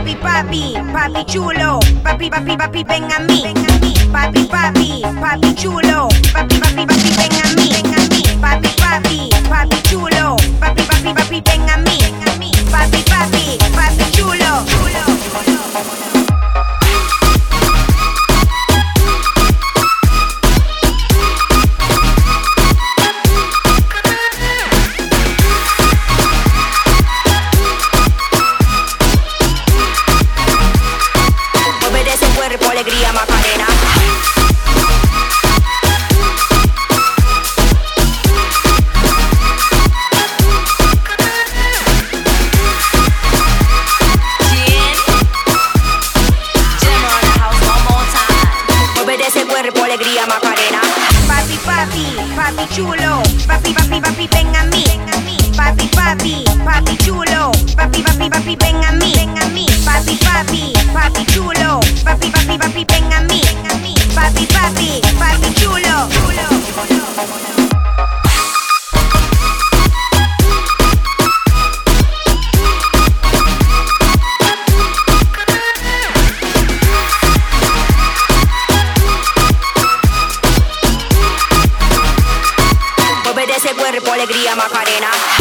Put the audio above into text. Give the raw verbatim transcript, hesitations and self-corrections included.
Papi, papi, papi chulo, papi, papi, papi, ven a mí. Papi, papi, papi chulo, papi, papi, papi, ven a mí. Papi, papi, papi chulo, papi, papi, papi, ven a mí. Papi, papi, papi chulo. Alegría Macarena. Ese cuerpo, alegría Macarena. Papi, papi, papi chulo, papi, papi, papi, ven a mí. Papi, papi, papi chulo, papi, papi, papi, ven a mí. Papi, papi, papi chulo, papi, papi, papi, ven a mí. Papi, papi, papi chulo. Ese cuerpo, alegría Macarena.